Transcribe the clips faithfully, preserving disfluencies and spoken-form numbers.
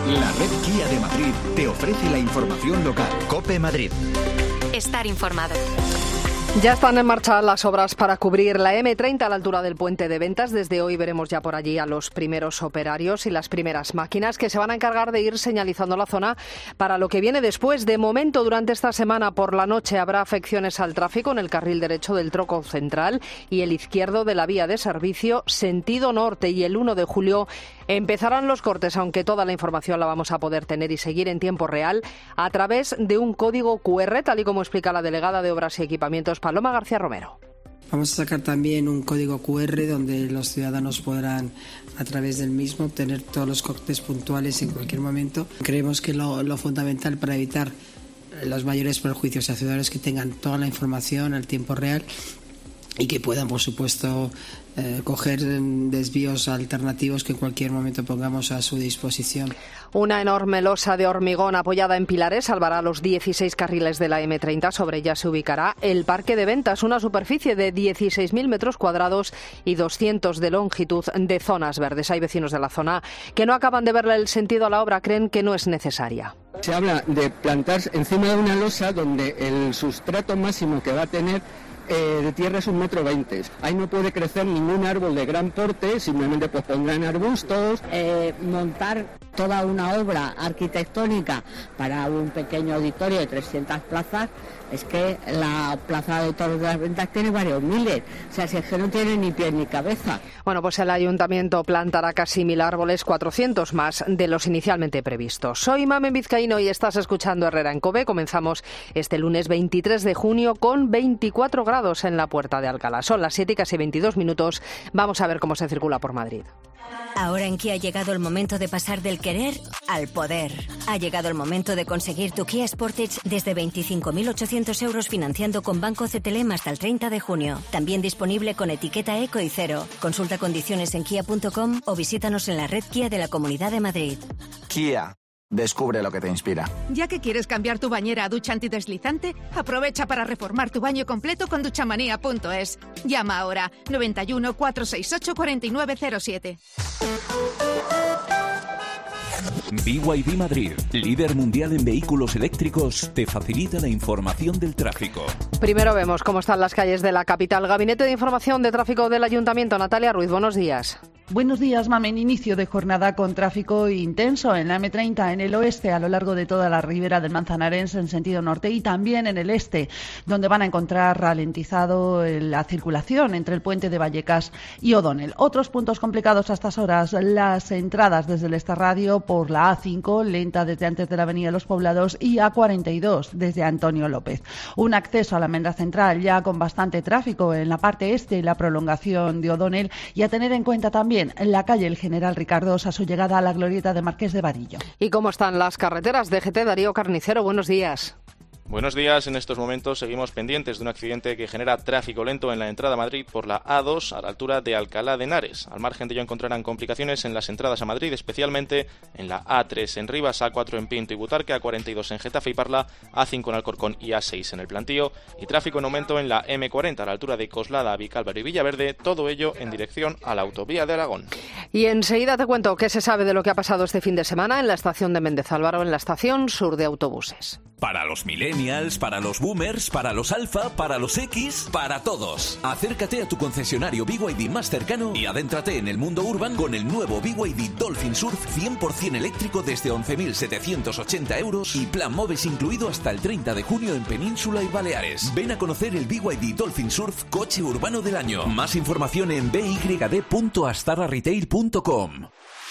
La red Kia de Madrid te ofrece la información local. COPE Madrid. Estar informado. Ya están en marcha las obras para cubrir la eme treinta a la altura del puente de Ventas. Desde hoy veremos ya por allí a los primeros operarios y las primeras máquinas que se van a encargar de ir señalizando la zona para lo que viene después. De momento, durante esta semana por la noche habrá afecciones al tráfico en el carril derecho del troco central y el izquierdo de la vía de servicio sentido norte, y el uno de julio empezarán los cortes, aunque toda la información la vamos a poder tener y seguir en tiempo real a través de un código cu erre, tal y como explica la delegada de Obras y Equipamientos, Paloma García Romero. Vamos a sacar también un código cu erre donde los ciudadanos podrán, a través del mismo, obtener todos los cortes puntuales en cualquier momento. Creemos que lo, lo fundamental para evitar los mayores perjuicios a ciudadanos que tengan toda la información al tiempo real y que puedan, por supuesto, eh, coger desvíos alternativos que en cualquier momento pongamos a su disposición. Una enorme losa de hormigón apoyada en pilares salvará los dieciséis carriles de la eme treinta. Sobre ella se ubicará el Parque de Ventas, una superficie de dieciséis mil metros cuadrados y doscientos de longitud de zonas verdes. Hay vecinos de la zona que no acaban de verle el sentido a la obra, creen que no es necesaria. Se habla de plantar encima de una losa donde el sustrato máximo que va a tener Eh, de tierra es un metro veinte. Ahí no puede crecer ningún árbol de gran porte, simplemente pues pondrán arbustos. Eh, montar toda una obra arquitectónica para un pequeño auditorio de trescientas plazas, es que la plaza de toros de las Ventas tiene varios miles, o sea, si es que no tiene ni pie ni cabeza. Bueno, pues el ayuntamiento plantará casi mil árboles, cuatrocientos más de los inicialmente previstos. Soy Mamen Vizcaíno y estás escuchando Herrera en COPE. Comenzamos este lunes veintitrés de junio con veinticuatro grados en la Puerta de Alcalá. Son las siete y casi veintidós minutos. Vamos a ver cómo se circula por Madrid. Ahora en Kia ha llegado el momento de pasar del querer al poder. Ha llegado el momento de conseguir tu Kia Sportage desde veinticinco mil ochocientos euros financiando con Banco C T L M hasta el treinta de junio. También disponible con etiqueta eco y cero. Consulta condiciones en kia punto com o visítanos en la red Kia de la Comunidad de Madrid. Kia. Descubre lo que te inspira. Ya que quieres cambiar tu bañera a ducha antideslizante, aprovecha para reformar tu baño completo con duchamanía punto es. Llama ahora noventa y uno, cuatrocientos sesenta y ocho, cuarenta y nueve cero siete. B Y D Madrid, líder mundial en vehículos eléctricos, te facilita la información del tráfico. Primero vemos cómo están las calles de la capital. Gabinete de Información de Tráfico del Ayuntamiento, Natalia Ruiz, buenos días. Buenos días, Mamen. Inicio de jornada con tráfico intenso en la eme treinta en el oeste, a lo largo de toda la ribera del Manzanares en sentido norte, y también en el este, donde van a encontrar ralentizado la circulación entre el puente de Vallecas y O'Donnell. Otros puntos complicados a estas horas, las entradas desde el Estarradio por la a cinco, lenta desde antes de la Avenida de los Poblados, y a cuarenta y dos desde Antonio López. Un acceso a la Almendra Central ya con bastante tráfico en la parte este y la prolongación de O'Donnell, y a tener en cuenta también en la calle El General Ricardos a su llegada a la glorieta de Marqués de Vadillo. ¿Y cómo están las carreteras? D G T, Darío Carnicero, buenos días. Buenos días. En estos momentos seguimos pendientes de un accidente que genera tráfico lento en la entrada a Madrid por la a dos a la altura de Alcalá de Henares. Al margen de ello encontrarán complicaciones en las entradas a Madrid, especialmente en la a tres en Rivas, a cuatro en Pinto y Butarque, a cuarenta y dos en Getafe y Parla, a cinco en Alcorcón y a seis en El Plantío, y tráfico en aumento en la eme cuarenta a la altura de Coslada, Vicálvaro y Villaverde, todo ello en dirección a la autovía de Aragón. Y enseguida te cuento qué se sabe de lo que ha pasado este fin de semana en la estación de Méndez Álvaro, en la estación sur de autobuses. Para los millennials, para los boomers, para los alfa, para los X, para todos. Acércate a tu concesionario B Y D más cercano y adéntrate en el mundo urban con el nuevo B Y D Dolphin Surf cien por ciento eléctrico desde once mil setecientos ochenta euros y plan MOVES incluido hasta el treinta de junio en Península y Baleares. Ven a conocer el B Y D Dolphin Surf Coche Urbano del Año. Más información en b y d punto astarra retail punto com.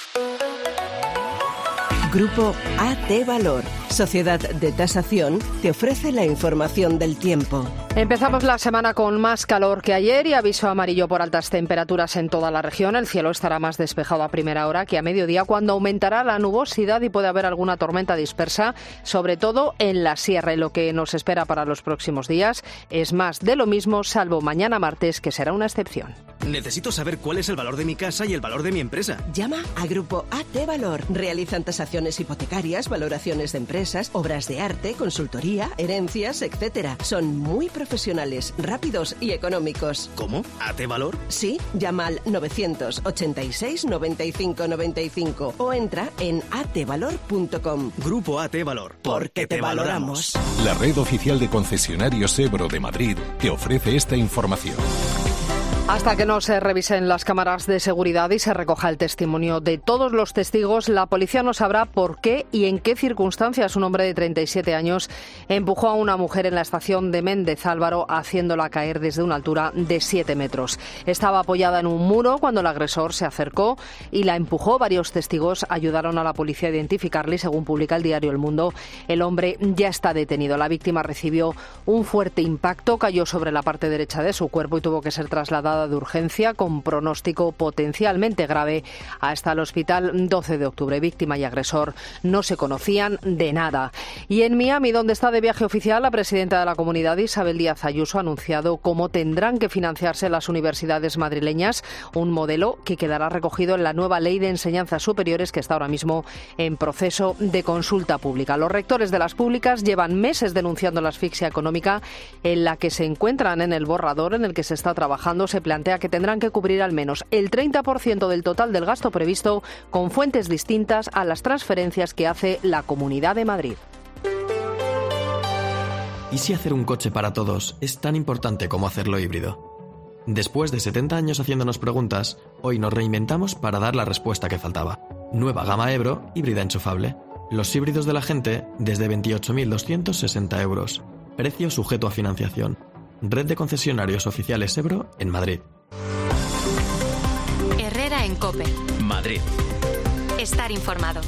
Grupo A T Valor, Sociedad de Tasación, te ofrece la información del tiempo. Empezamos la semana con más calor que ayer y aviso amarillo por altas temperaturas en toda la región. El cielo estará más despejado a primera hora que a mediodía, cuando aumentará la nubosidad y puede haber alguna tormenta dispersa, sobre todo en la sierra. Y lo que nos espera para los próximos días es más de lo mismo, salvo mañana martes, que será una excepción. Necesito saber cuál es el valor de mi casa y el valor de mi empresa. Llama a Grupo A T Valor. Realizan tasaciones hipotecarias, valoraciones de empresas, obras de arte, consultoría, herencias, etcétera. Son muy profesionales. profesionales, rápidos y económicos. ¿Cómo? ¿A T Valor? Sí, llama al novecientos ochenta y seis noventa y cinco noventa y cinco o entra en a t valor punto com. Grupo A T Valor. Porque te valoramos. La red oficial de concesionarios Ebro de Madrid te ofrece esta información. Hasta que no se revisen las cámaras de seguridad y se recoja el testimonio de todos los testigos, la policía no sabrá por qué y en qué circunstancias un hombre de treinta y siete años empujó a una mujer en la estación de Méndez Álvaro, haciéndola caer desde una altura de siete metros. Estaba apoyada en un muro cuando el agresor se acercó y la empujó. Varios testigos ayudaron a la policía a identificarle y, según publica el diario El Mundo, el hombre ya está detenido. La víctima recibió un fuerte impacto, cayó sobre la parte derecha de su cuerpo y tuvo que ser trasladada de urgencia con pronóstico potencialmente grave hasta el hospital doce de octubre. Víctima y agresor no se conocían de nada. Y en Miami, donde está de viaje oficial, la presidenta de la comunidad, Isabel Díaz Ayuso, ha anunciado cómo tendrán que financiarse las universidades madrileñas, un modelo que quedará recogido en la nueva Ley de Enseñanzas Superiores, que está ahora mismo en proceso de consulta pública. Los rectores de las públicas llevan meses denunciando la asfixia económica en la que se encuentran. En el borrador en el que se está trabajando se plantea que tendrán que cubrir al menos el treinta por ciento del total del gasto previsto con fuentes distintas a las transferencias que hace la Comunidad de Madrid. ¿Y si hacer un coche para todos es tan importante como hacerlo híbrido? Después de setenta años haciéndonos preguntas, hoy nos reinventamos para dar la respuesta que faltaba. Nueva gama Ebro, híbrida enchufable. Los híbridos de la gente desde veintiocho mil doscientos sesenta euros. Precio sujeto a financiación. Red de concesionarios oficiales Ebro en Madrid. Herrera en COPE. Madrid. Estar informado.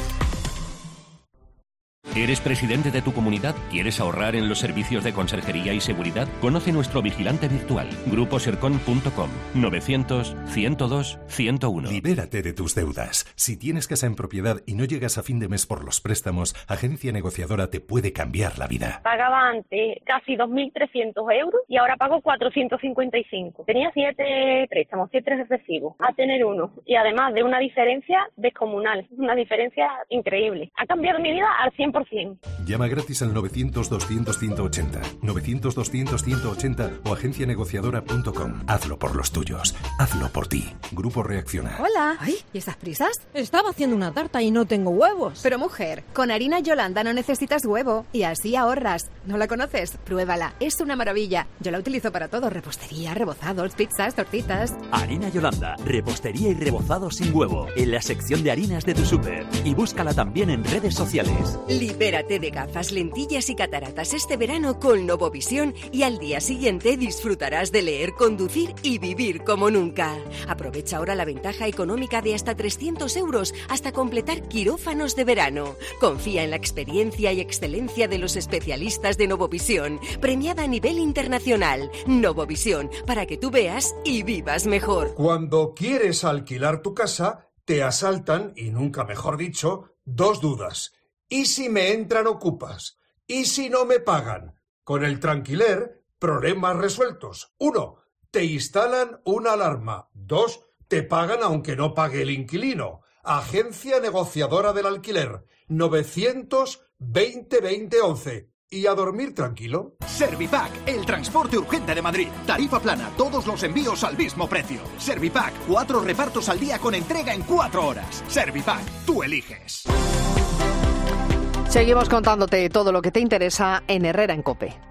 ¿Eres presidente de tu comunidad? ¿Quieres ahorrar en los servicios de conserjería y seguridad? Conoce nuestro vigilante virtual. grupo sercon punto com. novecientos ciento dos ciento uno. Libérate de tus deudas. Si tienes casa en propiedad y no llegas a fin de mes por los préstamos, Agencia Negociadora te puede cambiar la vida. Pagaba antes casi dos mil trescientos euros y ahora pago cuatrocientos cincuenta y cinco. Tenía siete préstamos, siete recibos, a tener uno. Y además de una diferencia descomunal, una diferencia increíble. Ha cambiado mi vida al cien por ciento. Llama gratis al novecientos doscientos ciento ochenta, novecientos doscientos ciento ochenta o agencia negociadora punto com. Hazlo por los tuyos, hazlo por ti. Grupo Reacciona. Hola. Ay, ¿y esas prisas? Estaba haciendo una tarta y no tengo huevos. Pero mujer, con harina Yolanda no necesitas huevo y así ahorras. ¿No la conoces? Pruébala, es una maravilla. Yo la utilizo para todo, repostería, rebozados, pizzas, tortitas. Harina Yolanda, repostería y rebozado sin huevo, en la sección de harinas de tu súper. Y búscala también en redes sociales. Libérate de gafas, lentillas y cataratas este verano con Novovisión y al día siguiente disfrutarás de leer, conducir y vivir como nunca. Aprovecha ahora la ventaja económica de hasta trescientos euros hasta completar quirófanos de verano. Confía en la experiencia y excelencia de los especialistas de Novovisión, premiada a nivel internacional. Novovisión, para que tú veas y vivas mejor. Cuando quieres alquilar tu casa, te asaltan, y nunca mejor dicho, dos dudas. ¿Y si me entran ocupas? ¿Y si no me pagan? Con el Tranquiler, problemas resueltos. Uno, te instalan una alarma. Dos, te pagan aunque no pague el inquilino. Agencia Negociadora del Alquiler. novecientos veinte veinte once. Y a dormir tranquilo. Servipack, el transporte urgente de Madrid. Tarifa plana, todos los envíos al mismo precio. Servipack, cuatro repartos al día con entrega en cuatro horas. Servipack, tú eliges. Seguimos contándote todo lo que te interesa en Herrera en COPE.